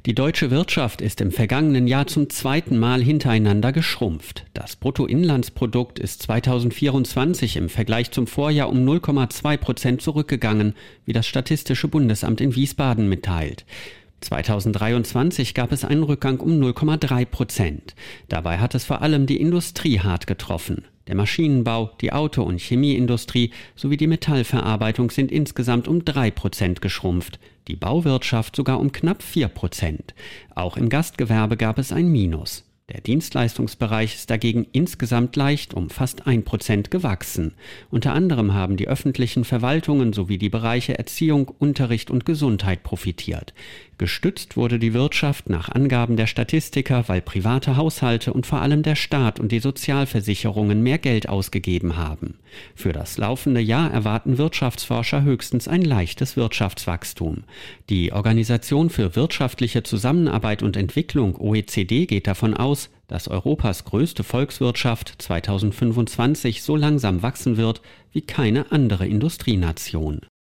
Die deutsche Wirtschaft ist im vergangenen Jahr zum zweiten Mal hintereinander geschrumpft. Das Bruttoinlandsprodukt ist 2024 im Vergleich zum Vorjahr um 0,2% zurückgegangen, wie das Statistische Bundesamt in Wiesbaden mitteilt. 2023 gab es einen Rückgang um 0,3%. Dabei hat es vor allem die Industrie hart getroffen. Der Maschinenbau, die Auto- und Chemieindustrie sowie die Metallverarbeitung sind insgesamt um 3% geschrumpft, die Bauwirtschaft sogar um knapp 4%. Auch im Gastgewerbe gab es ein Minus. Der Dienstleistungsbereich ist dagegen insgesamt leicht um fast 1% gewachsen. Unter anderem haben die öffentlichen Verwaltungen sowie die Bereiche Erziehung, Unterricht und Gesundheit profitiert. Gestützt wurde die Wirtschaft nach Angaben der Statistiker, weil private Haushalte und vor allem der Staat und die Sozialversicherungen mehr Geld ausgegeben haben. Für das laufende Jahr erwarten Wirtschaftsforscher höchstens ein leichtes Wirtschaftswachstum. Die Organisation für wirtschaftliche Zusammenarbeit und Entwicklung OECD geht davon aus, dass Europas größte Volkswirtschaft 2025 so langsam wachsen wird wie keine andere Industrienation.